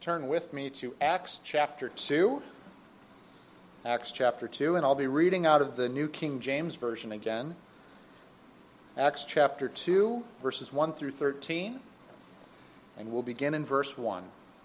Turn with me to Acts chapter 2. Acts chapter 2, and I'll be reading out of the New King James Version again. Acts chapter 2, verses 1 through 13, and we'll begin in verse 1.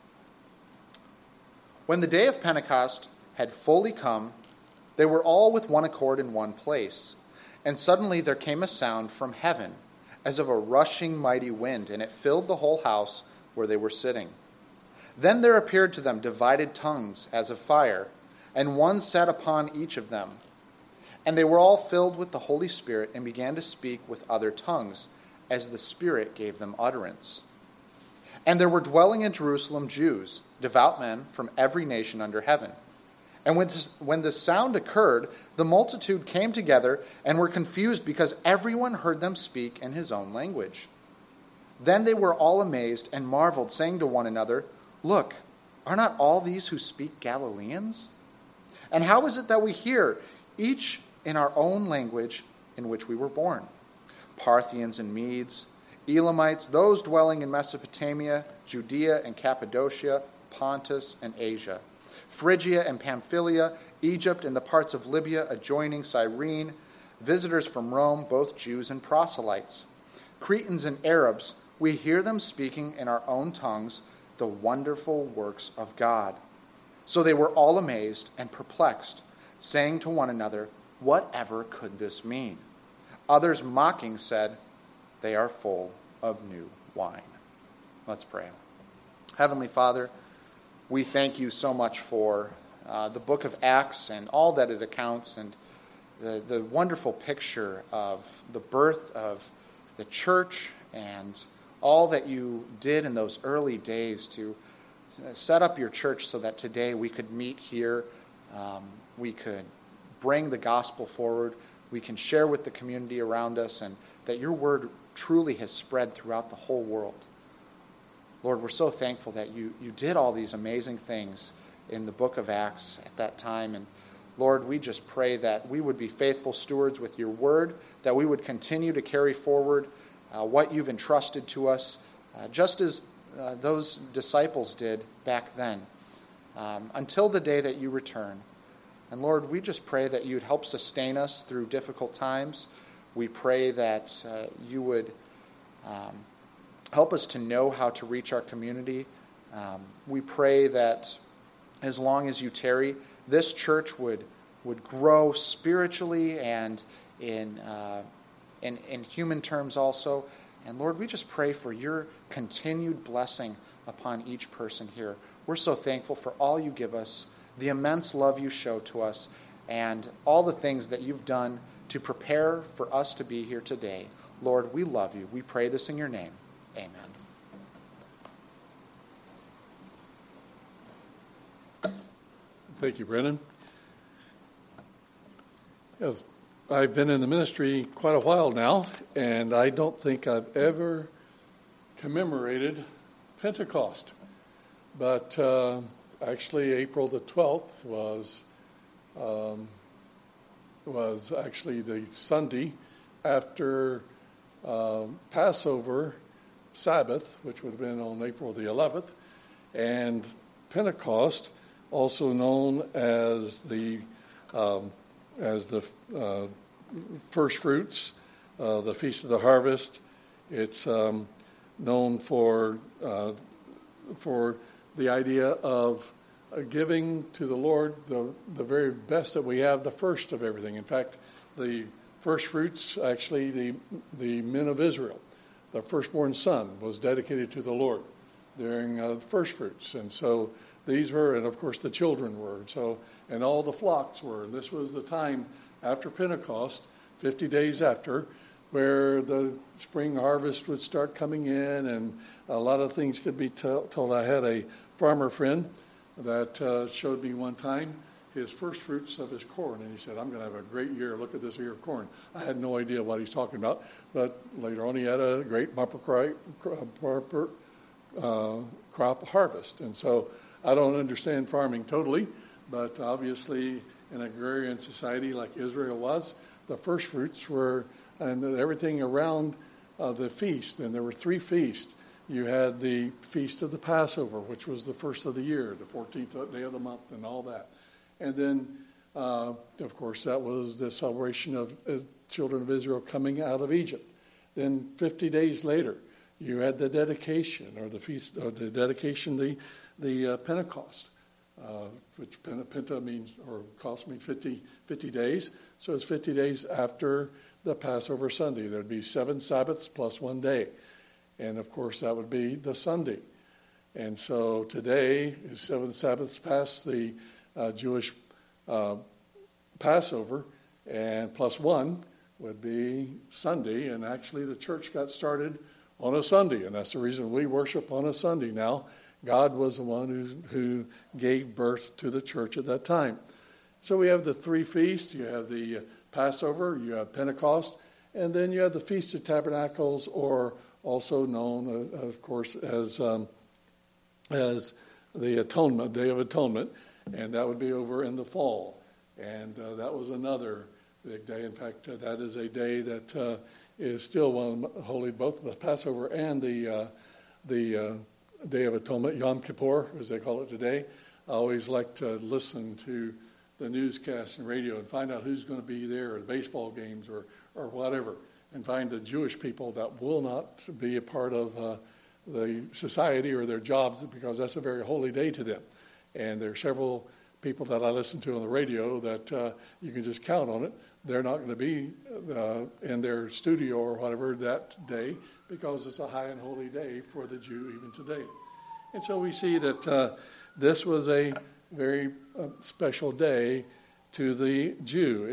When the day of Pentecost had fully come, they were all with one accord in one place. And suddenly there came a sound from heaven, as of a rushing mighty wind, and it filled the whole house where they were sitting. Then there appeared to them divided tongues as of fire, and one sat upon each of them. And they were all filled with the Holy Spirit and began to speak with other tongues, as the Spirit gave them utterance. And there were dwelling in Jerusalem Jews, devout men from every nation under heaven. And when the sound occurred, the multitude came together and were confused because everyone heard them speak in his own language. Then they were all amazed and marveled, saying to one another, "Look, are not all these who speak Galileans? And how is it that we hear, each in our own language in which we were born? Parthians and Medes, Elamites, those dwelling in Mesopotamia, Judea and Cappadocia, Pontus and Asia, Phrygia and Pamphylia, Egypt and the parts of Libya adjoining Cyrene, visitors from Rome, both Jews and proselytes, Cretans and Arabs, we hear them speaking in our own tongues the wonderful works of God." So they were all amazed and perplexed, saying to one another, "Whatever could this mean?" Others mocking said, "They are full of new wine." Let's pray. Heavenly Father, we thank you so much for the book of Acts and all that it accounts, and the wonderful picture of the birth of the church and all that you did in those early days to set up your church so that today we could meet here, we could bring the gospel forward, we can share with the community around us, and that your word truly has spread throughout the whole world. Lord, we're so thankful that you did all these amazing things in the book of Acts at that time. And Lord, we just pray that we would be faithful stewards with your word, that we would continue to carry forward what you've entrusted to us, just as those disciples did back then, until the day that you return. And Lord, we just pray that you'd help sustain us through difficult times. We pray that you would help us to know how to reach our community. We pray that as long as you tarry, this church would grow spiritually and in human terms also. And Lord, we just pray for your continued blessing upon each person here. We're so thankful for all you give us, the immense love you show to us, and all the things that you've done to prepare for us to be here today. Lord, we love you. We pray this in your name. Amen. Thank you, Brennan. Yes, I've been in the ministry quite a while now, and I don't think I've ever commemorated Pentecost. But actually, April the 12th was actually the Sunday after Passover Sabbath, which would have been on April the 11th, and Pentecost, also known as the first fruits, the Feast of the Harvest. It's known for the idea of giving to the Lord the very best that we have, the first of everything. In fact, the first fruits, actually the men of Israel, the firstborn son, was dedicated to the Lord during the first fruits. And so these were, and of course the children were, and all the flocks were. And this was the time after Pentecost, 50 days after, where the spring harvest would start coming in, and a lot of things could be told. I had a farmer friend that showed me one time his first fruits of his corn, and he said, "I'm going to have a great year. Look at this ear of corn." I had no idea what he's talking about, but later on he had a great bumper crop harvest. And so I don't understand farming totally, but obviously in an agrarian society like Israel was, the first fruits were, and everything around the feast, and there were 3 feasts, you had the Feast of the Passover, which was the first of the year, the 14th day of the month, and all that. And then, of course, that was the celebration of children of Israel coming out of Egypt. Then 50 days later, you had the dedication, or the feast, or the dedication, the Pentecost, which Penta means, or cost means 50 days. So it's 50 days after the Passover Sunday. There'd be 7 Sabbaths plus 1 day. And, of course, that would be the Sunday. And so today is 7 Sabbaths past the Jewish Passover, and plus 1 would be Sunday. And actually the church got started on a Sunday, and that's the reason we worship on a Sunday now. God was the one who gave birth to the church at that time. So we have the 3 feasts. You have the Passover, you have Pentecost, and then you have the Feast of Tabernacles, or also known, of course, as the Atonement, Day of Atonement, and that would be over in the fall. And that was another big day. In fact, that is a day that is still one of the holy, both the Passover and the Day of Atonement, Yom Kippur, as they call it today. I always like to listen to the newscasts and radio and find out who's going to be there at baseball games or whatever, and find the Jewish people that will not be a part of the society or their jobs, because that's a very holy day to them. And there are several people that I listen to on the radio that you can just count on it. They're not going to be in their studio or whatever that day, because it's a high and holy day for the Jew even today. And so we see that this was a very special day to the Jew.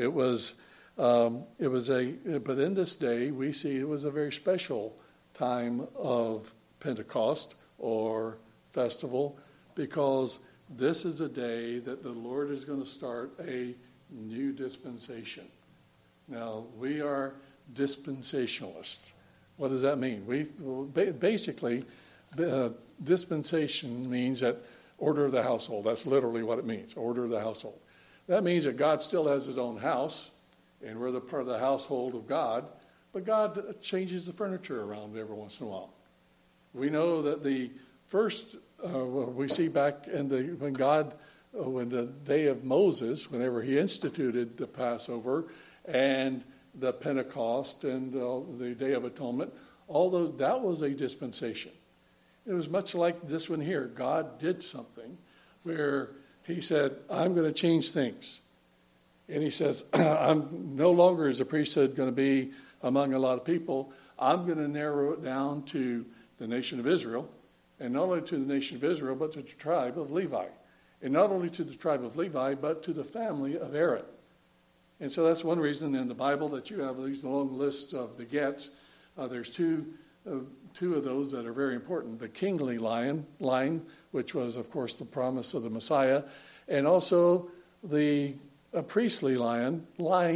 But in this day we see it was a very special time of Pentecost or festival, because this is a day that the Lord is going to start a new dispensation. Now, we are dispensationalists. What does that mean? Basically, dispensation means that order of the household. That's literally what it means, order of the household. That means that God still has his own house, and we're the part of the household of God, but God changes the furniture around every once in a while. We know that the first, we see back in when the day of Moses, whenever he instituted the Passover and the Pentecost and the Day of Atonement, although that was a dispensation. It was much like this one here. God did something where he said, I'm going to change things. And he says, I'm no longer is the priesthood going to be among a lot of people. I'm going to narrow it down to the nation of Israel, and not only to the nation of Israel, but to the tribe of Levi. And not only to the tribe of Levi, but to the family of Aaron. And so that's one reason in the Bible that you have these long lists of begets. There's two of those that are very important. The kingly line, which was, of course, the promise of the Messiah, and also the priestly line,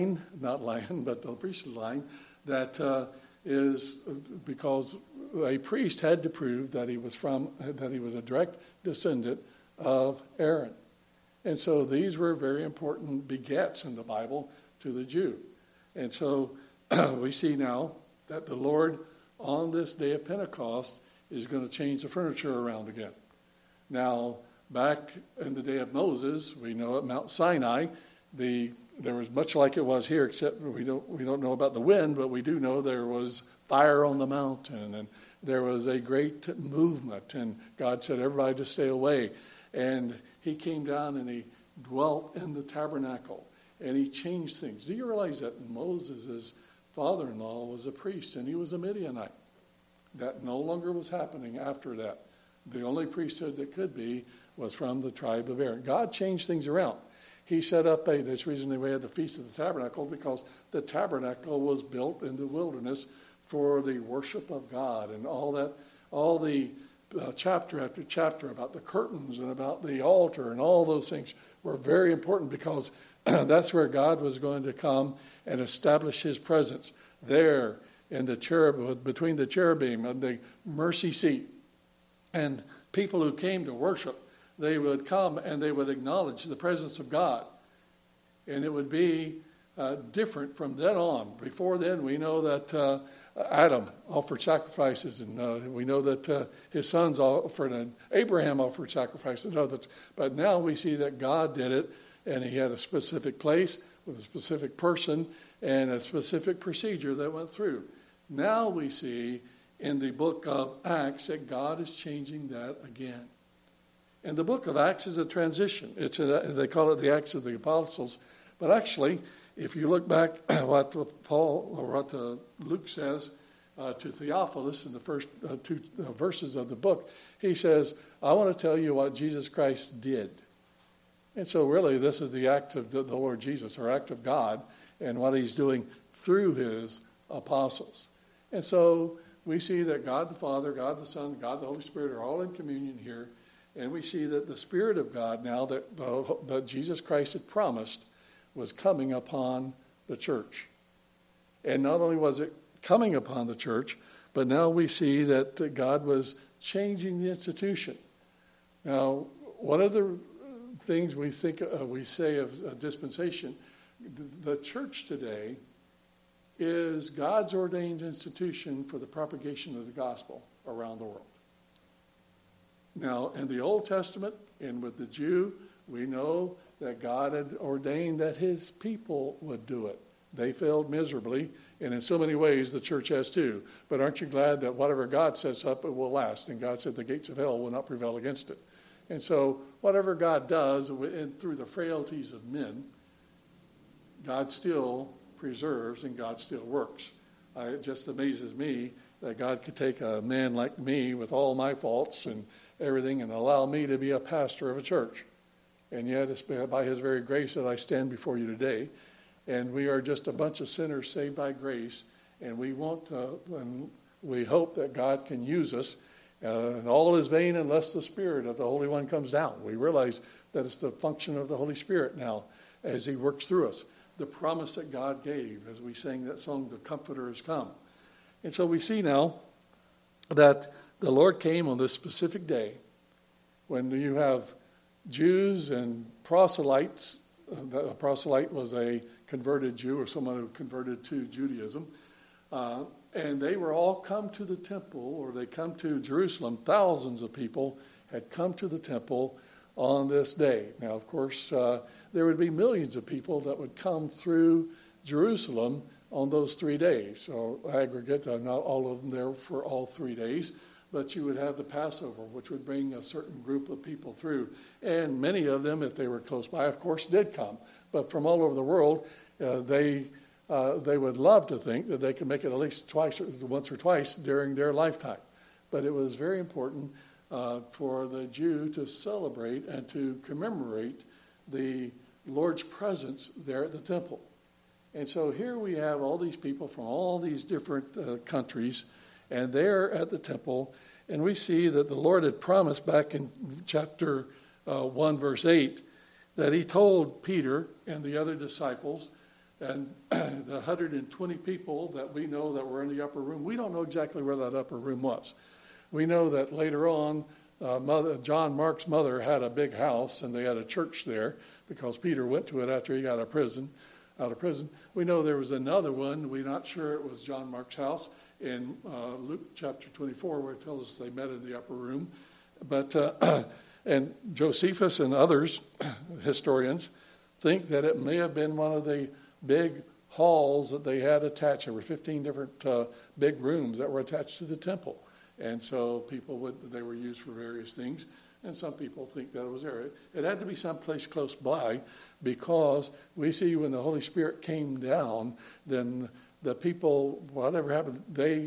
but the priestly line that is because a priest had to prove that he was a direct descendant of Aaron. And so these were very important begets in the Bible to the Jew. And so we see now that the Lord on this day of Pentecost is going to change the furniture around again. Now, back in the day of Moses, we know at Mount Sinai, there was much like it was here, except we don't know about the wind, but we do know there was fire on the mountain, and there was a great movement, and God said everybody to stay away. And he came down and he dwelt in the tabernacle, and he changed things. Do you realize that Moses' father-in-law was a priest, and he was a Midianite? That no longer was happening after that. The only priesthood that could be was from the tribe of Aaron. God changed things around. He set up that's the reason we had the Feast of the Tabernacle, because the tabernacle was built in the wilderness for the worship of God, and all the chapter after chapter about the curtains and about the altar and all those things were very important, because that's where God was going to come and establish his presence there in the between the cherubim and the mercy seat. And people who came to worship, they would come and they would acknowledge the presence of God. And it would be different from then on. Before then, we know that Adam offered sacrifices, and we know that his sons offered, and Abraham offered sacrifices. But now we see that God did it, and he had a specific place with a specific person and a specific procedure that went through. Now we see in the book of Acts that God is changing that again. And the book of Acts is a transition. They call it the Acts of the Apostles. But actually, if you look back at what Luke says to Theophilus in the first two verses of the book, he says, I want to tell you what Jesus Christ did. And so really, this is the act of the Lord Jesus, or act of God, and what he's doing through his apostles. And so we see that God the Father, God the Son, God the Holy Spirit are all in communion here. And we see that the Spirit of God now that Jesus Christ had promised was coming upon the church. And not only was it coming upon the church, but now we see that God was changing the institution. Now, one of the things we say of dispensation, the church today is God's ordained institution for the propagation of the gospel around the world. Now, in the Old Testament and with the Jew, we know that God had ordained that his people would do it. They failed miserably, and in so many ways the church has too. But aren't you glad that whatever God sets up, it will last? And God said the gates of hell will not prevail against it. And so whatever God does, and through the frailties of men, God still preserves and God still works. It just amazes me that God could take a man like me with all my faults and everything and allow me to be a pastor of a church. And yet it's by his very grace that I stand before you today. And we are just a bunch of sinners saved by grace. And we we hope that God can use us. And all is vain unless the Spirit of the Holy One comes down. We realize that it's the function of the Holy Spirit now as he works through us. The promise that God gave, as we sang that song, the Comforter has come. And so we see now that the Lord came on this specific day when you have Jews and proselytes. A proselyte was a converted Jew or someone who converted to Judaism. And they were all come to the temple, or they come to Jerusalem. Thousands of people had come to the temple on this day. Now, of course, there would be millions of people that would come through Jerusalem on those 3 days. So aggregate, not all of them there for all 3 days, but you would have the Passover, which would bring a certain group of people through. And many of them, if they were close by, of course, did come. But from all over the world, they would love to think that they could make it at least once or twice during their lifetime. But it was very important for the Jew to celebrate and to commemorate the Lord's presence there at the temple. And so here we have all these people from all these different countries, and they're at the temple. And we see that the Lord had promised back in chapter 1, verse 8, that he told Peter and the other disciples and the 120 people that we know that were in the upper room. We don't know exactly where that upper room was. We know that later on, John Mark's mother had a big house, and they had a church there because Peter went to it after he got out of prison. We know there was another one. We're not sure it was John Mark's house in Luke chapter 24, where it tells us they met in the upper room. But and Josephus and others, historians, think that it may have been one of the big halls that they had attached. There were 15 different big rooms that were attached to the temple. And so they were used for various things. And some people think that it was there. It had to be someplace close by, because we see when the Holy Spirit came down, then the people, whatever happened,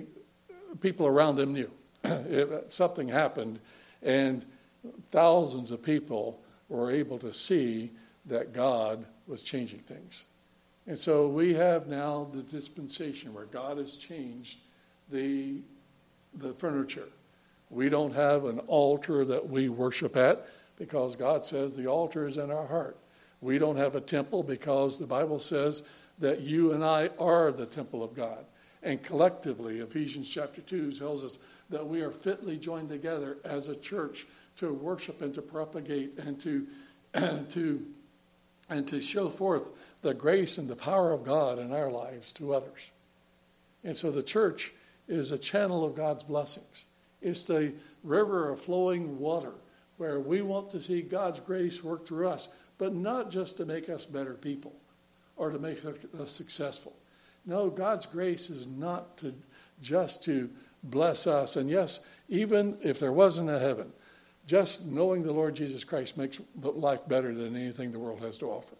people around them knew. Something happened, and thousands of people were able to see that God was changing things. And so we have now the dispensation where God has changed the furniture. We don't have an altar that we worship at, because God says the altar is in our heart. We don't have a temple, because the Bible says that you and I are the temple of God. And collectively, Ephesians chapter 2 tells us that we are fitly joined together as a church to worship and to propagate and to and to show forth the grace and the power of God in our lives to others. And so the church is a channel of God's blessings. It's the river of flowing water where we want to see God's grace work through us, but not just to make us better people or to make us successful. No, God's grace is not just to bless us. And yes, even if there wasn't a heaven, just knowing the Lord Jesus Christ makes life better than anything the world has to offer.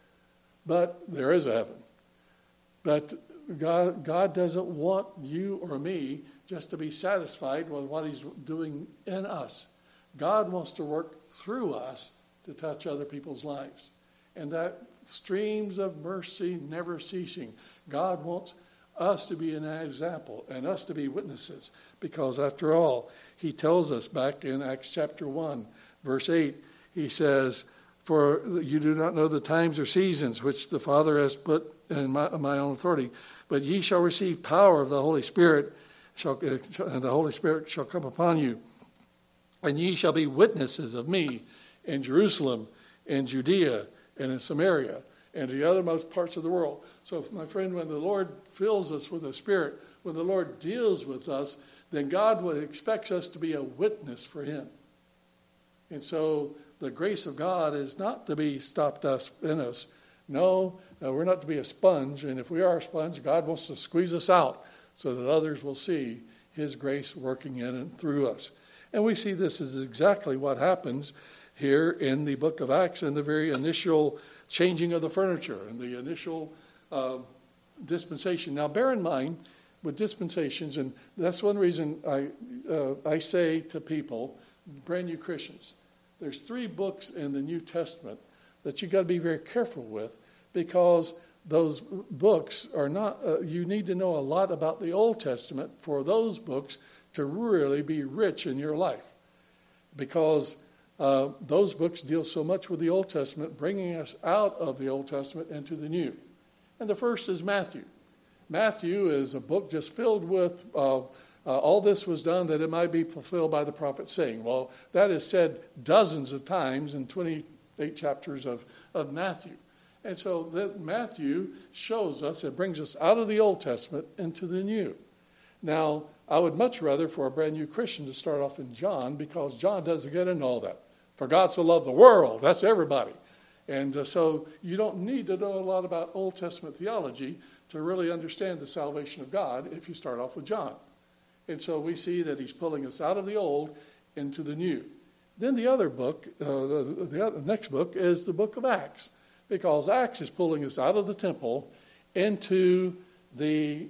But there is a heaven. But God doesn't want you or me just to be satisfied with what he's doing in us. God wants to work through us to touch other people's lives. And that streams of mercy never ceasing. God wants us to be an example and us to be witnesses. Because after all, he tells us back in Acts chapter 1, verse 8, he says, "For you do not know the times or seasons which the Father has put in my own authority, but ye shall receive power of the Holy Spirit, and the Holy Spirit shall come upon you. And ye shall be witnesses of me in Jerusalem, in Judea, and in Samaria, and the othermost parts of the world." So, my friend, when the Lord fills us with the Spirit, when the Lord deals with us, then God expects us to be a witness for him. And so the grace of God is not to be stopped in us. No, we're not to be a sponge. And if we are a sponge, God wants to squeeze us out so that others will see his grace working in and through us. And we see this is exactly what happens here in the book of Acts in the very initial changing of the furniture and the initial dispensation. Now, bear in mind, with dispensations, and that's one reason I say to people, brand new Christians, there's 3 books in the New Testament that you got to be very careful with, because those books are not, you need to know a lot about the Old Testament for those books to really be rich in your life. Because those books deal so much with the Old Testament, bringing us out of the Old Testament into the New. And the first is Matthew. Matthew is a book just filled with all this was done that it might be fulfilled by the prophet saying. Well, that is said dozens of times in 28 chapters of Matthew. And so that Matthew shows us, it brings us out of the Old Testament into the New. Now, I would much rather for a brand new Christian to start off in John, because John doesn't get into all that. For God so loved the world, that's everybody. And so you don't need to know a lot about Old Testament theology to really understand the salvation of God if you start off with John. And so we see that he's pulling us out of the old into the new. Then the other book, the next book is the book of Acts, because Acts is pulling us out of the temple into the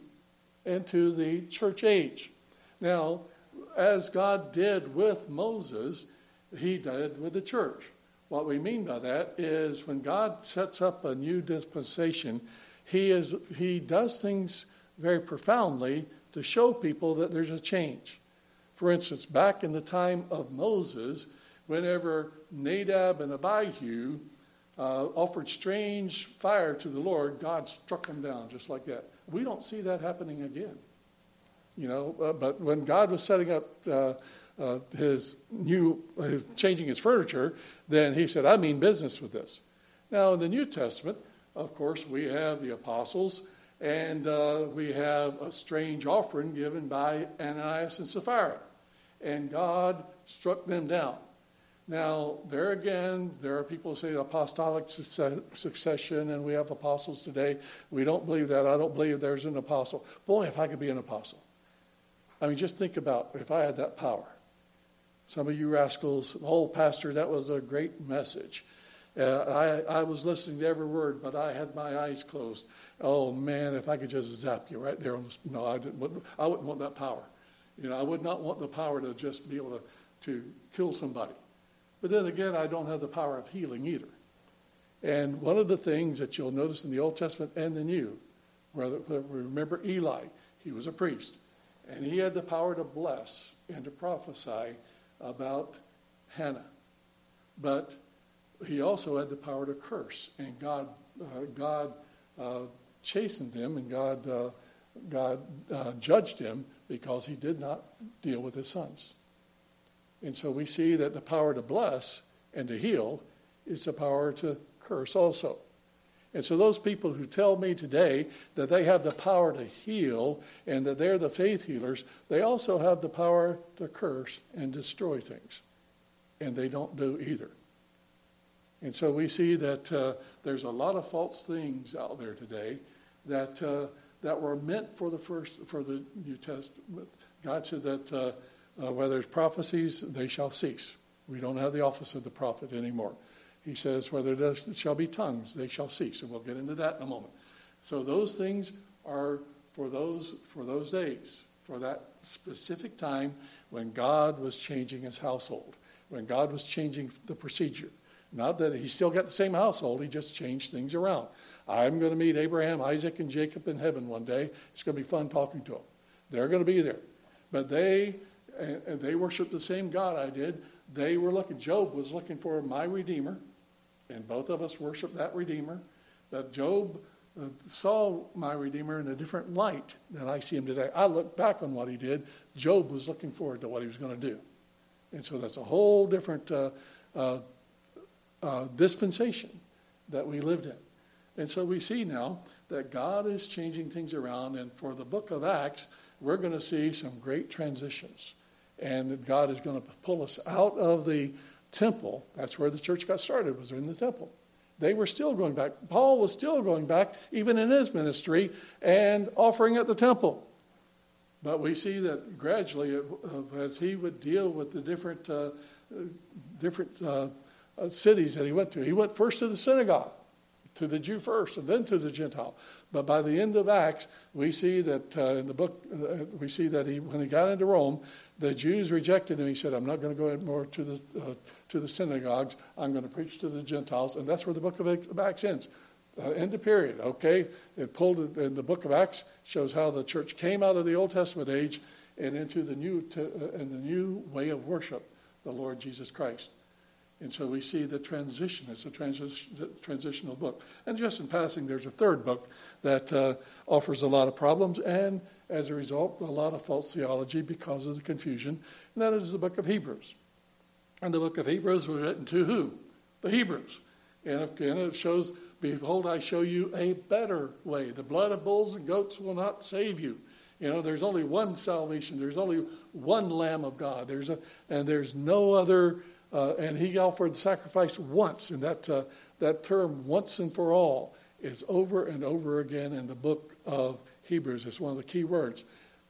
church age. Now, as God did with Moses, he did with the church. What we mean by that is when God sets up a new dispensation, he does things very profoundly to show people that there's a change. For instance, back in the time of Moses, whenever Nadab and Abihu offered strange fire to the Lord, God struck them down just like that. We don't see that happening again. But when God was setting up changing his furniture, then he said, I mean business with this. Now, in the New Testament, of course, we have the apostles, and we have a strange offering given by Ananias and Sapphira. And God struck them down. Now, there again, there are people who say apostolic succession, and we have apostles today. We don't believe that. I don't believe there's an apostle. Boy, if I could be an apostle. I mean, just think about if I had that power. Some of you rascals, oh, Pastor, that was a great message. I was listening to every word, but I had my eyes closed. Oh, man, if I could just zap you right there. No, I wouldn't want that power. I would not want the power to just be able to kill somebody. But then again, I don't have the power of healing either. And one of the things that you'll notice in the Old Testament and the New, remember Eli, he was a priest. And he had the power to bless and to prophesy about Hannah. But he also had the power to curse. And God chastened him, and God judged him because he did not deal with his sons. And so we see that the power to bless and to heal is the power to curse also. And so those people who tell me today that they have the power to heal and that they're the faith healers, they also have the power to curse and destroy things. And they don't do either. And so we see that there's a lot of false things out there today that were meant for the New Testament. God said that where there's prophecies, they shall cease. We don't have the office of the prophet anymore. He says, where there shall be tongues, they shall cease. And we'll get into that in a moment. So those things are for those days, for that specific time when God was changing his household, when God was changing the procedure. Not that he still got the same household, he just changed things around. I'm going to meet Abraham, Isaac, and Jacob in heaven one day. It's going to be fun talking to them. They're going to be there. But they worship the same God I did. Job was looking for my Redeemer, and both of us worship that Redeemer. But Job saw my Redeemer in a different light than I see him today. I look back on what he did. Job was looking forward to what he was going to do. And so that's a whole different dispensation that we lived in. And so we see now that God is changing things around. And for the book of Acts, we're going to see some great transitions. And God is going to pull us out of the temple. That's where the church got started, was in the temple. They were still going back. Paul was still going back, even in his ministry, and offering at the temple. But we see that gradually, as he would deal with the different cities that he went first to the synagogue, to the Jew first, and then to the Gentile. But by the end of Acts, we see that in the book, when he got into Rome, the Jews rejected him. He said, "I'm not going to go more to the synagogues. I'm going to preach to the Gentiles," and that's where the book of Acts ends. End of period. Okay, and the book of Acts shows how the church came out of the Old Testament age and into the new way of worship, the Lord Jesus Christ. And so we see the transition. It's a transitional book. And just in passing, there's a third book that offers a lot of problems and, as a result, a lot of false theology because of the confusion. And that is the book of Hebrews. And the book of Hebrews was written to who? The Hebrews. And again, it shows, "Behold, I show you a better way. The blood of bulls and goats will not save you." There's only one salvation. There's only one Lamb of God. There's no other. And he offered the sacrifice once, and that term, once and for all, is over and over again in the book of Hebrews. It's one of the key words.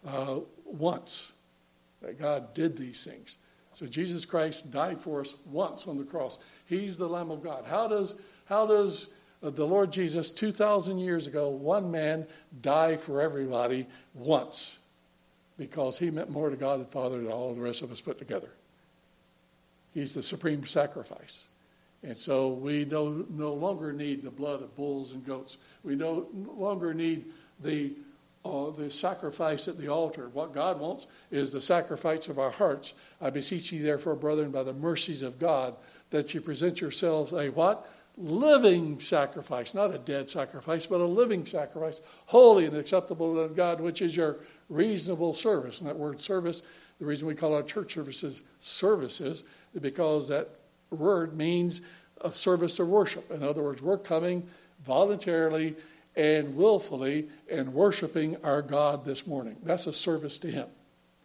Once, that God did these things. So Jesus Christ died for us once on the cross. He's the Lamb of God. How does the Lord Jesus, 2,000 years ago, one man, die for everybody once? Because he meant more to God the Father than all the rest of us put together. He's the supreme sacrifice. And so we no longer need the blood of bulls and goats. We no longer need the sacrifice at the altar. What God wants is the sacrifice of our hearts. "I beseech you, therefore, brethren, by the mercies of God, that you present yourselves a" what? "Living sacrifice." Not a dead sacrifice, but a living sacrifice. "Holy and acceptable to God, which is your reasonable service." And that word service, the reason we call our church services because that word means a service of worship. In other words, we're coming voluntarily and willfully and worshiping our God this morning. That's a service to him.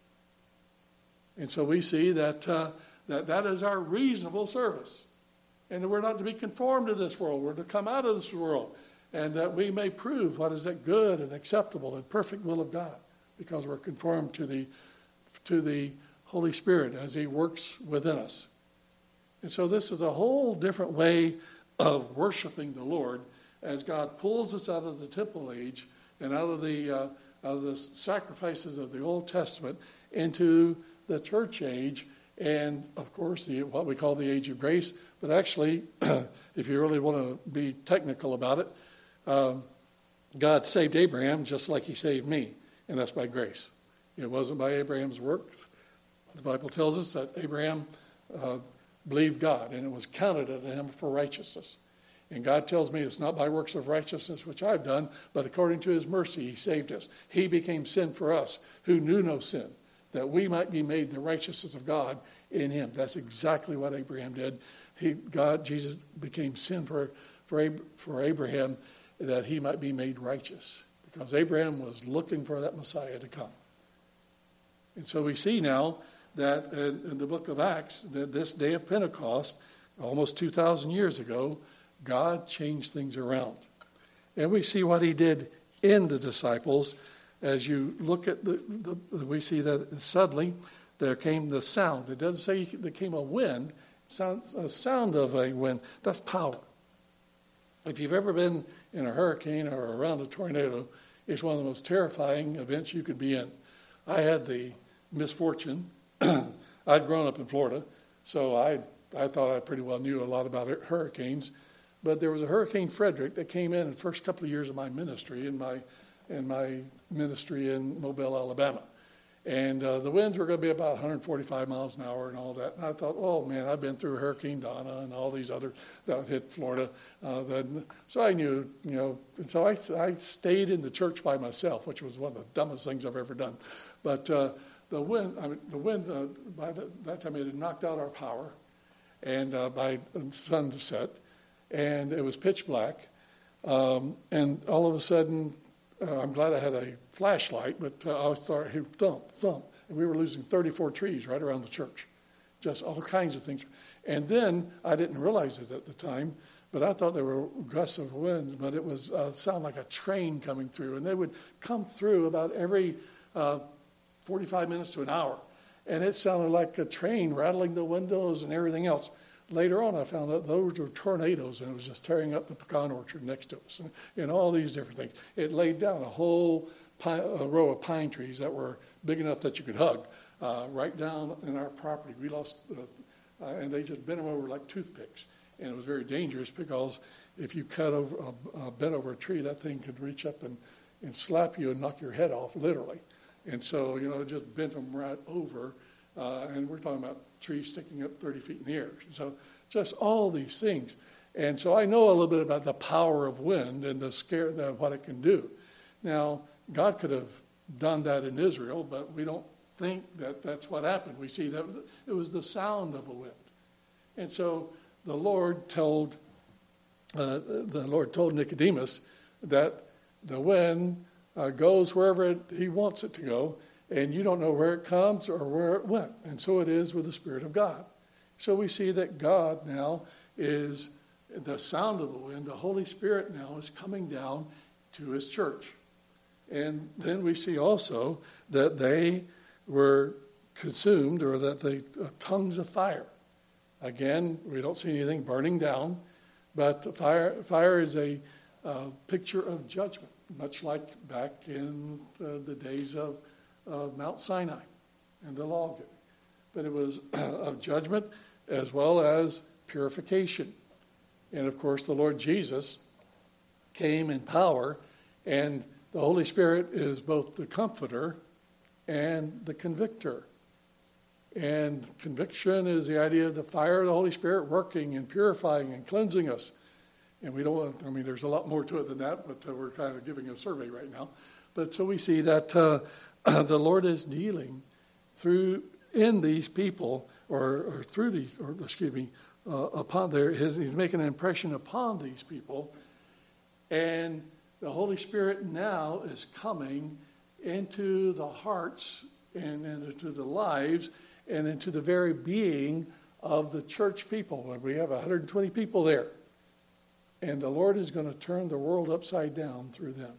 And so we see that is our reasonable service. And we're not to be conformed to this world. We're to come out of this world. And that we may prove what is that good and acceptable and perfect will of God. Because we're conformed to the Holy Spirit as he works within us. And so this is a whole different way of worshiping the Lord as God pulls us out of the temple age and out of the sacrifices of the Old Testament into the church age and, of course, what we call the age of grace. But actually, if you really want to be technical about it, God saved Abraham just like he saved me, and that's by grace. It wasn't by Abraham's work. The Bible tells us that Abraham believed God, and it was counted unto him for righteousness. And God tells me it's not by works of righteousness which I've done, but according to his mercy he saved us. He became sin for us who knew no sin, that we might be made the righteousness of God in him. That's exactly what Abraham did. Jesus became sin for for Abraham that he might be made righteous, because Abraham was looking for that Messiah to come. And so we see now that in the book of Acts, that this day of Pentecost, almost 2,000 years ago, God changed things around. And we see what he did in the disciples. As you look at we see that suddenly there came the sound. It doesn't say there came a wind. A sound of a wind. That's power. If you've ever been in a hurricane or around a tornado, it's one of the most terrifying events you could be in. I had the misfortune. I'd grown up in Florida, so I thought I pretty well knew a lot about hurricanes. But there was a Hurricane Frederick that came in the first couple of years of my ministry, in my ministry in Mobile, Alabama. And the winds were going to be about 145 miles an hour and all that. And I thought, oh, man, I've been through Hurricane Donna and all these other that hit Florida. So I knew, and so I stayed in the church by myself, which was one of the dumbest things I've ever done. But the wind, by that time, it had knocked out our power, and by sunset, and it was pitch black. And all of a sudden, I'm glad I had a flashlight, but I started thump, thump. And we were losing 34 trees right around the church. Just all kinds of things. And then, I didn't realize it at the time, but I thought there were gusts of winds, but it was sound like a train coming through. And they would come through about every 45 minutes to an hour. And it sounded like a train rattling the windows and everything else. Later on, I found out those were tornadoes, and it was just tearing up the pecan orchard next to us, and all these different things. It laid down a whole row of pine trees that were big enough that you could hug right down in our property. We lost, and they just bent them over like toothpicks, and it was very dangerous because if you bent over a tree, that thing could reach up and slap you and knock your head off, literally. And so, it just bent them right over. And we're talking about trees sticking up 30 feet in the air. So just all these things. And so I know a little bit about the power of wind and what it can do. Now, God could have done that in Israel, but we don't think that that's what happened. We see that it was the sound of a wind. And so the Lord told Nicodemus that the wind goes wherever he wants it to go, and you don't know where it comes or where it went. And so it is with the Spirit of God. So we see that God now is the sound of the wind. The Holy Spirit now is coming down to his church. And then we see also that they were consumed, or that they tongues of fire. Again, we don't see anything burning down, but fire is a picture of judgment, much like back in the days of Mount Sinai and the law giving. But it was of judgment as well as purification. And of course, the Lord Jesus came in power, and the Holy Spirit is both the comforter and the convictor. And conviction is the idea of the fire of the Holy Spirit working and purifying and cleansing us. And there's a lot more to it than that, but we're kind of giving a survey right now. But so we see that the Lord is dealing in these people, he's making an impression upon these people, and the Holy Spirit now is coming into the hearts and into the lives and into the very being of the church people. We have 120 people there, and the Lord is going to turn the world upside down through them.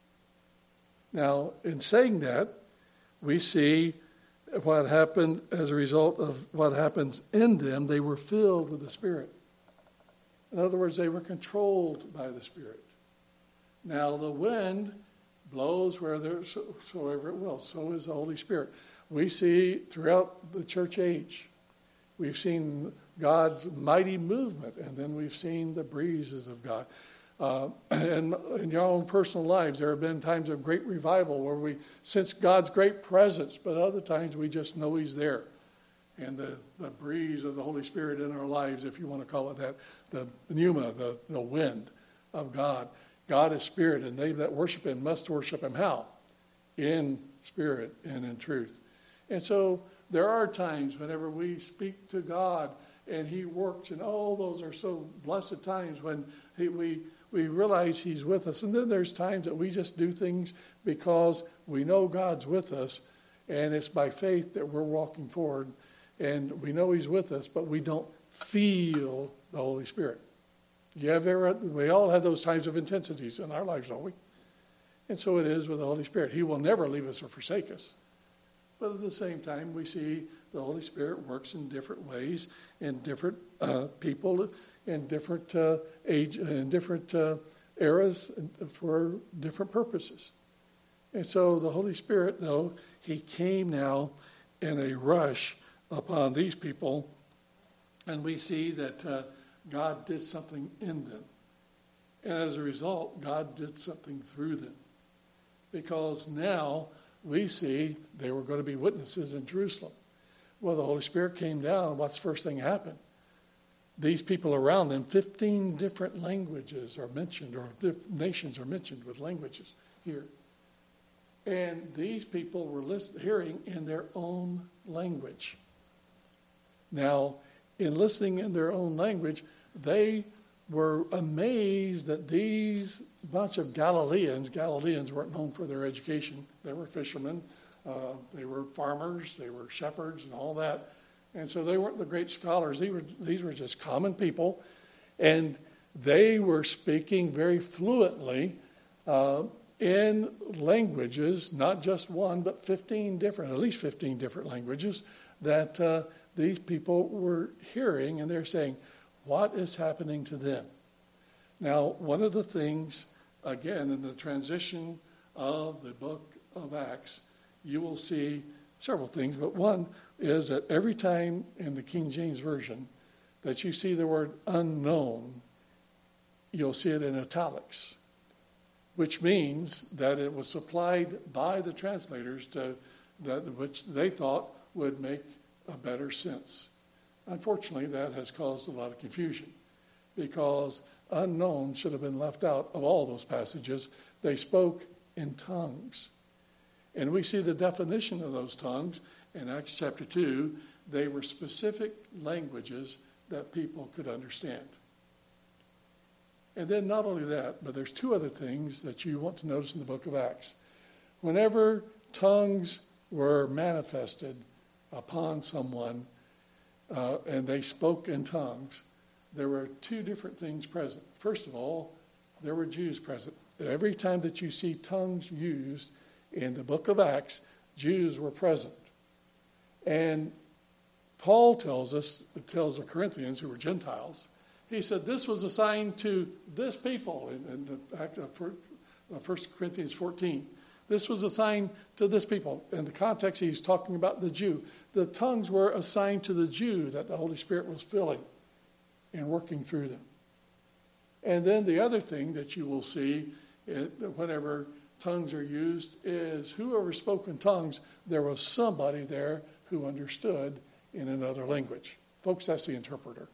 Now, in saying that, we see what happened as a result of what happens in them. They were filled with the Spirit. In other words, they were controlled by the Spirit. Now, the wind blows wheresoever it will. So is the Holy Spirit. We see throughout the church age, we've seen God's mighty movement, and then we've seen the breezes of God. And in your own personal lives, there have been times of great revival where we sense God's great presence, but other times we just know he's there. And the breeze of the Holy Spirit in our lives, if you want to call it that, the pneuma, the wind of God. God is spirit, and they that worship him must worship him how? In spirit and in truth. And so there are times whenever we speak to God and he works, and all those are so blessed times when we realize he's with us. And then there's times that we just do things because we know God's with us, and it's by faith that we're walking forward, and we know he's with us, but we don't feel the Holy Spirit. We all have those times of intensities in our lives, don't we? And so it is with the Holy Spirit. He will never leave us or forsake us. But at the same time, we see the Holy Spirit works in different ways, in different people, in different age, in different eras, for different purposes. And so the Holy Spirit, though, he came now in a rush upon these people, and we see that God did something in them. And as a result, God did something through them. Because now we see they were going to be witnesses in Jerusalem. Well, the Holy Spirit came down. What's the first thing that happened? These people around them, 15 different languages are mentioned, or nations are mentioned with languages here. And these people were hearing in their own language. Now, in listening in their own language, they were amazed that these bunch of Galileans weren't known for their education. They were fishermen, they were farmers, they were shepherds and all that. And so they weren't the great scholars. These were just common people. And they were speaking very fluently in languages, not just one, but at least 15 different languages that these people were hearing, and they're saying, what is happening to them? Now, one of the things, again, in the transition of the book of Acts, you will see several things, but one is that every time in the King James Version that you see the word unknown, you'll see it in italics, which means that it was supplied by the translators which they thought would make a better sense. Unfortunately, that has caused a lot of confusion because unknown should have been left out of all those passages. They spoke in tongues. And we see the definition of those tongues in Acts chapter 2. They were specific languages that people could understand. And then not only that, but there's two other things that you want to notice in the book of Acts. Whenever tongues were manifested upon someone and they spoke in tongues, there were two different things present. First of all, there were Jews present. Every time that you see tongues used in the book of Acts, Jews were present. And Paul tells the Corinthians, who were Gentiles, he said this was a sign to this people in the fact of 1 Corinthians 14. This was a sign to this people. In the context, he's talking about the Jew. The tongues were a sign to the Jew that the Holy Spirit was filling and working through them. And then the other thing that you will see whenever tongues are used is whoever spoke in tongues, there was somebody there who understood in another language. Folks, that's the interpreter.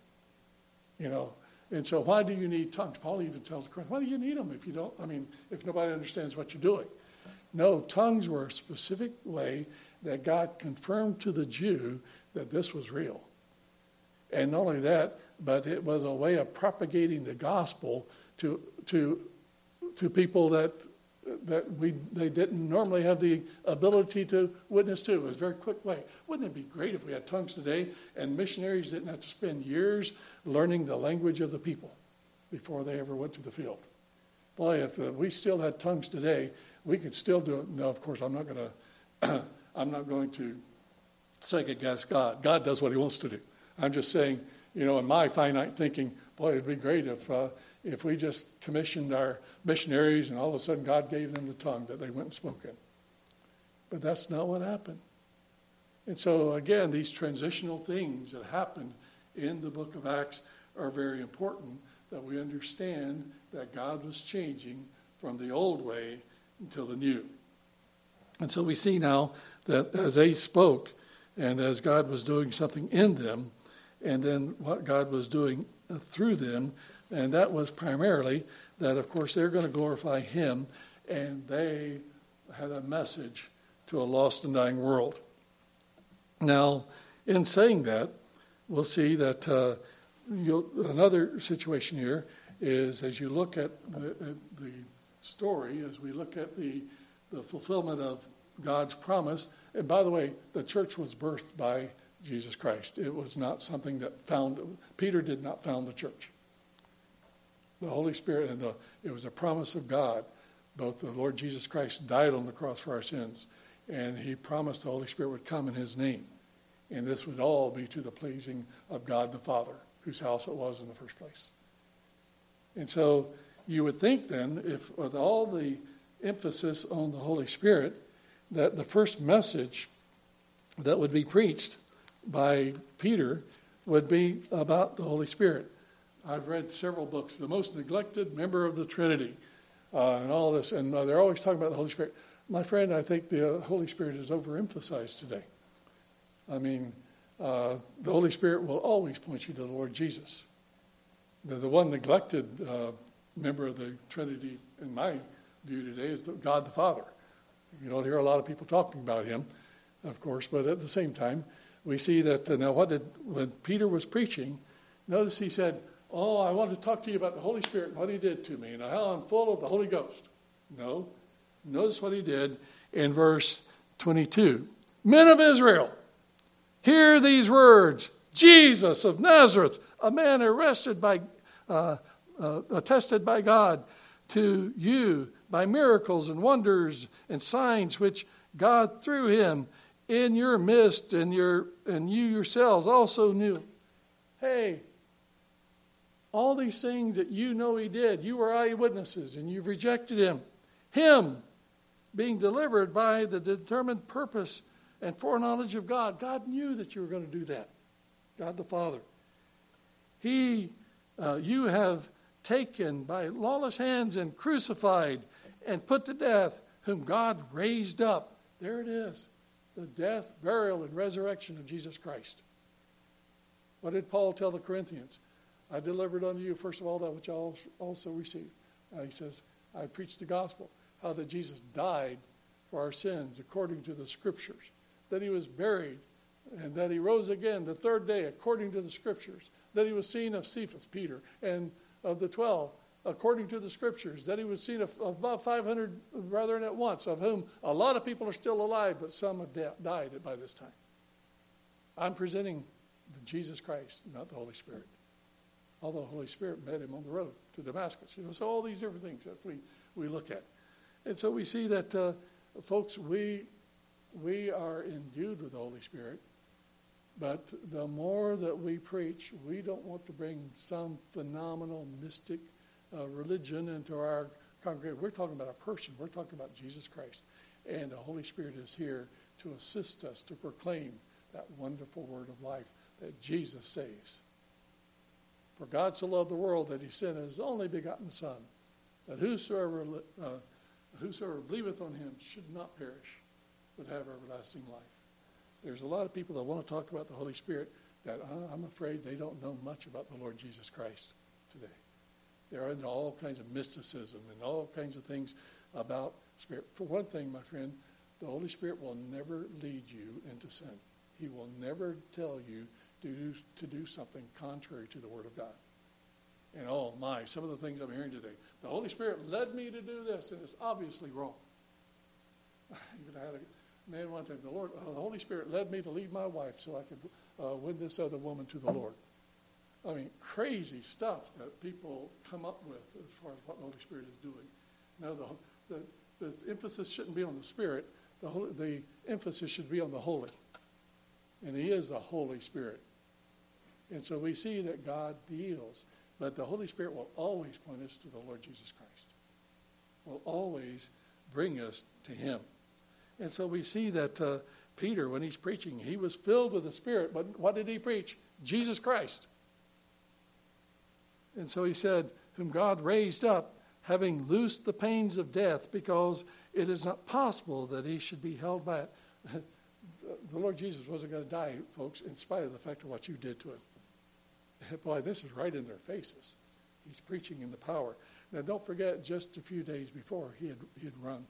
And so why do you need tongues? Paul even tells the Corinthians, why do you need them if nobody understands what you're doing? No, tongues were a specific way that God confirmed to the Jew that this was real. And not only that, but it was a way of propagating the gospel to people that they didn't normally have the ability to witness to. It was a very quick way. Wouldn't it be great if we had tongues today and missionaries didn't have to spend years learning the language of the people before they ever went to the field? Boy, if we still had tongues today, we could still do it. No, of course, I'm not going to second guess God. God does what he wants to do. I'm just saying, in my finite thinking, boy, it'd be great if we just commissioned our missionaries and all of a sudden God gave them the tongue that they went and spoke in. But that's not what happened. And so, again, these transitional things that happened in the book of Acts are very important, that we understand that God was changing from the old way until the new. And so we see now that as they spoke and as God was doing something in them, and then what God was doing through them, and that was primarily that, of course, they're going to glorify him, and they had a message to a lost and dying world. Now, in saying that, we'll see that another situation here is, as you look at the story, as we look at the fulfillment of God's promise. And by the way, the church was birthed by Jesus Christ. It was not something that Peter did not found the church. The Holy Spirit, it was a promise of God. Both the Lord Jesus Christ died on the cross for our sins, and he promised the Holy Spirit would come in his name. And this would all be to the pleasing of God the Father, whose house it was in the first place. And so you would think then, if with all the emphasis on the Holy Spirit, that the first message that would be preached by Peter would be about the Holy Spirit. I've read several books, The Most Neglected Member of the Trinity, and all this, and they're always talking about the Holy Spirit. My friend, I think the Holy Spirit is overemphasized today. I mean, the Holy Spirit will always point you to the Lord Jesus. The one neglected member of the Trinity, in my view today, is God the Father. You don't hear a lot of people talking about him, of course, but at the same time, we see that now when Peter was preaching, notice he said, "Oh, I want to talk to you about the Holy Spirit and what he did to me and how I'm full of the Holy Ghost." No. Notice what he did in verse 22. "Men of Israel, hear these words. Jesus of Nazareth, a man attested by God to you by miracles and wonders and signs which God through him in your midst, and you yourselves also knew." Hey, all these things that you know he did, you were eyewitnesses and you've rejected him. Him being delivered by the determined purpose and foreknowledge of God. God knew that you were going to do that. God the Father. You have taken by lawless hands and crucified and put to death, whom God raised up. There it is. The death, burial, and resurrection of Jesus Christ. What did Paul tell the Corinthians? "I delivered unto you, first of all, that which I also received." He says, "I preached the gospel, how that Jesus died for our sins according to the Scriptures, that he was buried, and that he rose again the third day according to the Scriptures, that he was seen of Cephas," Peter, "and of the 12, according to the Scriptures, that he was seen of about 500 brethren at once, of whom a lot of people are still alive, but some have died by this time." I'm presenting the Jesus Christ, not the Holy Spirit. Although the Holy Spirit met him on the road to Damascus. So all these different things that we look at. And so we see that, folks, we are endued with the Holy Spirit. But the more that we preach, we don't want to bring some phenomenal mystic religion into our congregation. We're talking about a person. We're talking about Jesus Christ. And the Holy Spirit is here to assist us to proclaim that wonderful word of life that Jesus saves. "For God so loved the world that he sent his only begotten Son, that whosoever believeth on him should not perish, but have everlasting life." There's a lot of people that want to talk about the Holy Spirit that I'm afraid they don't know much about the Lord Jesus Christ today. They're into all kinds of mysticism and all kinds of things about Spirit. For one thing, my friend, the Holy Spirit will never lead you into sin. He will never tell you to do something contrary to the Word of God. And some of the things I'm hearing today. The Holy Spirit led me to do this, and it's obviously wrong. I had a man one time, the Holy Spirit led me to leave my wife so I could win this other woman to the Lord. I mean, crazy stuff that people come up with as far as what the Holy Spirit is doing. Now, the emphasis shouldn't be on the Spirit. The emphasis should be on the Holy. And he is a Holy Spirit. And so we see that God deals. But the Holy Spirit will always point us to the Lord Jesus Christ. Will always bring us to him. And so we see that Peter, when he's preaching, he was filled with the Spirit. But what did he preach? Jesus Christ. And so he said, "Whom God raised up, having loosed the pains of death, because it is not possible that he should be held by it." The Lord Jesus wasn't going to die, folks, in spite of the fact of what you did to him. Boy, this is right in their faces. He's preaching in the power. Now, don't forget, just a few days before, he had run.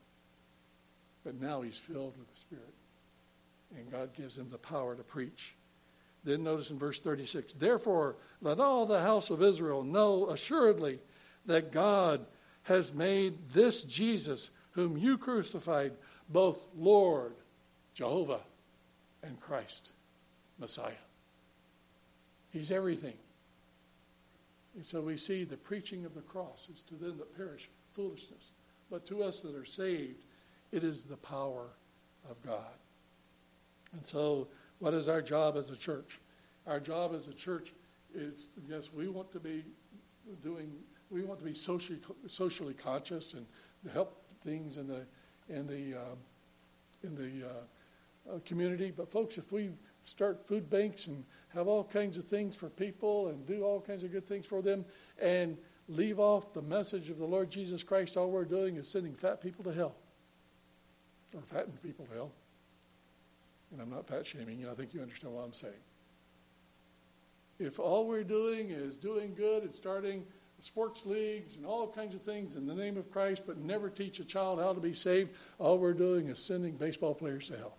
But now he's filled with the Spirit. And God gives him the power to preach. Then notice in verse 36, therefore let all the house of Israel know assuredly that God has made this Jesus, whom you crucified, both Lord, Jehovah, and Christ, Messiah. He's everything. And so we see the preaching of the cross is to them that perish foolishness. But to us that are saved, it is the power of God. And so what is our job as a church? Our job as a church is, yes, we want to be socially conscious and to help things in the community. But folks, if we start food banks and have all kinds of things for people and do all kinds of good things for them and leave off the message of the Lord Jesus Christ, all we're doing is sending fat people to hell, or fattened people to hell. And I'm not fat shaming you. I think you understand what I'm saying. If all we're doing is doing good and starting sports leagues and all kinds of things in the name of Christ, but never teach a child how to be saved, all we're doing is sending baseball players to hell.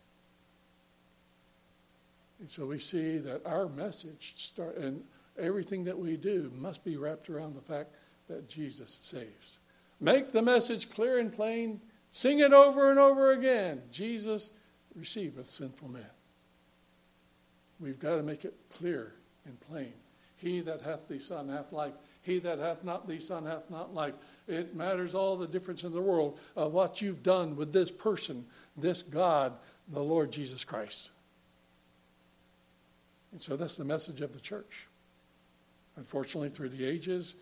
And so we see that our message and everything that we do must be wrapped around the fact that Jesus saves. Make the message clear and plain. Sing it over and over again. Jesus receiveth sinful men. We've got to make it clear and plain. He that hath the Son hath life. He that hath not the Son hath not life. It matters all the difference in the world of what you've done with this person, this God, the Lord Jesus Christ. And so that's the message of the church. Unfortunately, through the ages,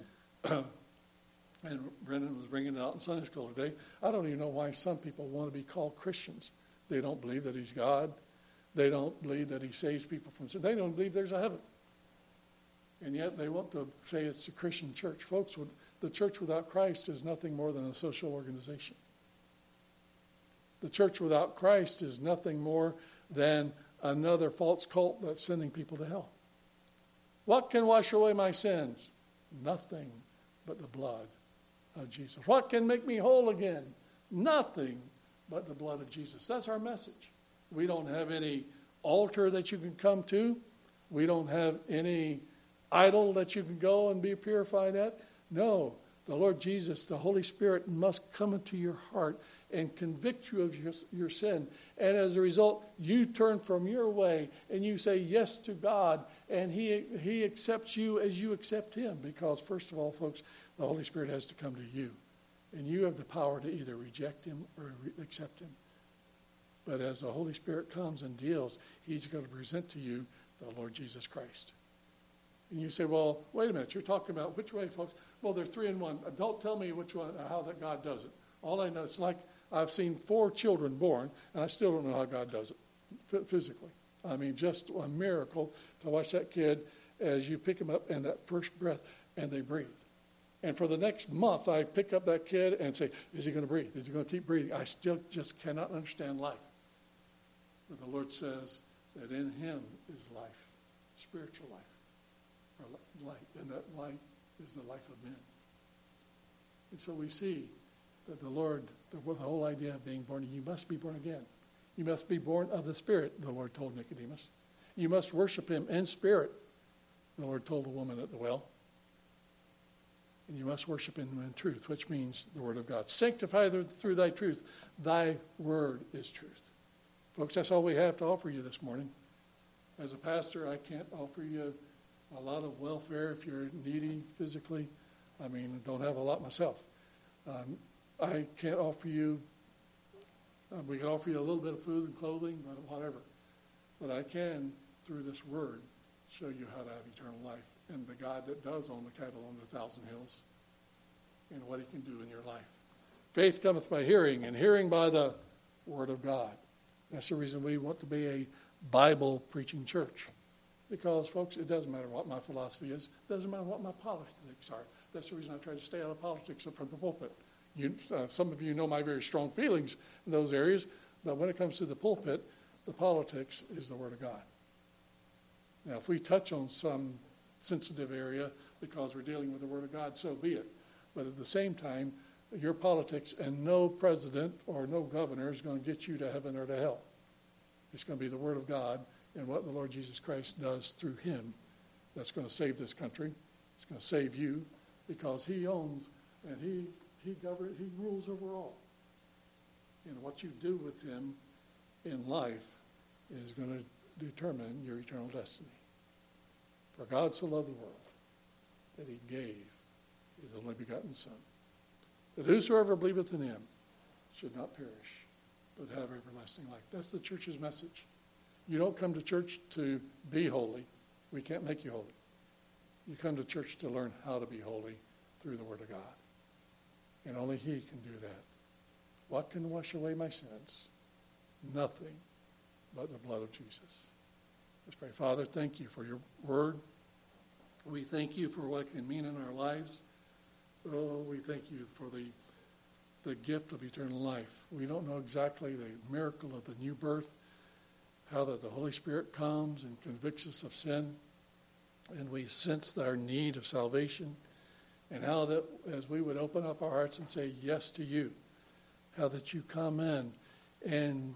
and Brendan was bringing it out in Sunday school today, I don't even know why some people want to be called Christians. They don't believe that he's God. They don't believe that he saves people from sin. They don't believe there's a heaven. And yet they want to say it's a Christian church. Folks, the church without Christ is nothing more than a social organization. The church without Christ is nothing more than another false cult that's sending people to hell. What can wash away my sins? Nothing but the blood of Jesus. What can make me whole again? Nothing but the blood of Jesus. That's our message. We don't have any altar that you can come to. We don't have any idol that you can go and be purified at. No, the Lord Jesus, the Holy Spirit must come into your heart and convict you of your sin. And as a result, you turn from your way and you say yes to God, and He accepts you as you accept Him. Because first of all, folks, the Holy Spirit has to come to you. And you have the power to either reject Him or accept Him. But as the Holy Spirit comes and deals, He's going to present to you the Lord Jesus Christ. And you say, well, wait a minute, you're talking about which way, folks? Well, they're 3 in 1. Don't tell me which one, how that God does it. All I know, it's like I've seen 4 children born, and I still don't know how God does it physically. I mean, just a miracle to watch that kid as you pick him up in that first breath, and they breathe. And for the next month, I pick up that kid and say, is he going to breathe? Is he going to keep breathing? I still just cannot understand life. But the Lord says that in Him is life, spiritual life, or light, and that light is the life of men. And so we see that the Lord, the whole idea of being born, you must be born again. You must be born of the Spirit, the Lord told Nicodemus. You must worship Him in spirit, the Lord told the woman at the well. And you must worship Him in truth, which means the Word of God. Sanctify through Thy truth. Thy Word is truth. Folks, that's all we have to offer you this morning. As a pastor, I can't offer you a lot of welfare if you're needy physically. I mean, don't have a lot myself. I can't offer you, we can offer you a little bit of food and clothing, but whatever. But I can, through this Word, show you how to have eternal life. And the God that does own the cattle on 1,000 hills, and what He can do in your life. Faith cometh by hearing, and hearing by the Word of God. That's the reason we want to be a Bible-preaching church. Because, folks, it doesn't matter what my philosophy is. It doesn't matter what my politics are. That's the reason I try to stay out of politics from the pulpit. Some of you know my very strong feelings in those areas, but when it comes to the pulpit, the politics is the Word of God. Now, if we touch on some sensitive area because we're dealing with the Word of God, so be it. But at the same time, your politics and no president or no governor is going to get you to heaven or to hell. It's going to be the Word of God and what the Lord Jesus Christ does through him that's going to save this country. It's going to save you because he owns and he rules over all. And what you do with him in life is going to determine your eternal destiny. For God so loved the world that he gave his only begotten Son, that whosoever believeth in him should not perish, but have everlasting life. That's the church's message. You don't come to church to be holy. We can't make you holy. You come to church to learn how to be holy through the Word of God. And only he can do that. What can wash away my sins? Nothing but the blood of Jesus. Let's pray. Father, thank you for your word. We thank you for what it can mean in our lives. Oh, we thank you for the gift of eternal life. We don't know exactly the miracle of the new birth, how that the Holy Spirit comes and convicts us of sin, and we sense our need of salvation, and how that as we would open up our hearts and say yes to you, how that you come in and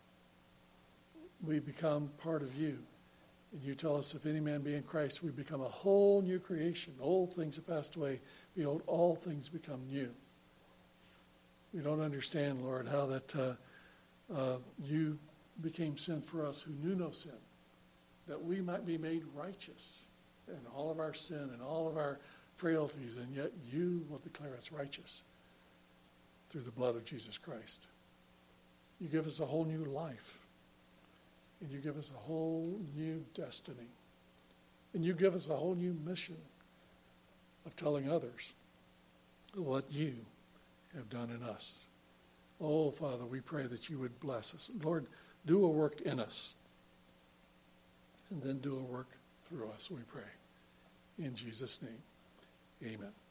we become part of you. And you tell us, if any man be in Christ, we become a whole new creation. Old things have passed away. Behold, all things become new. We don't understand, Lord, how that you became sin for us who knew no sin, that we might be made righteous in all of our sin and all of our frailties, and yet you will declare us righteous through the blood of Jesus Christ. You give us a whole new life, and you give us a whole new destiny, and you give us a whole new mission of telling others what you have done in us. Oh, Father, we pray that you would bless us. Lord, do a work in us, and then do a work through us, we pray. In Jesus' name, amen.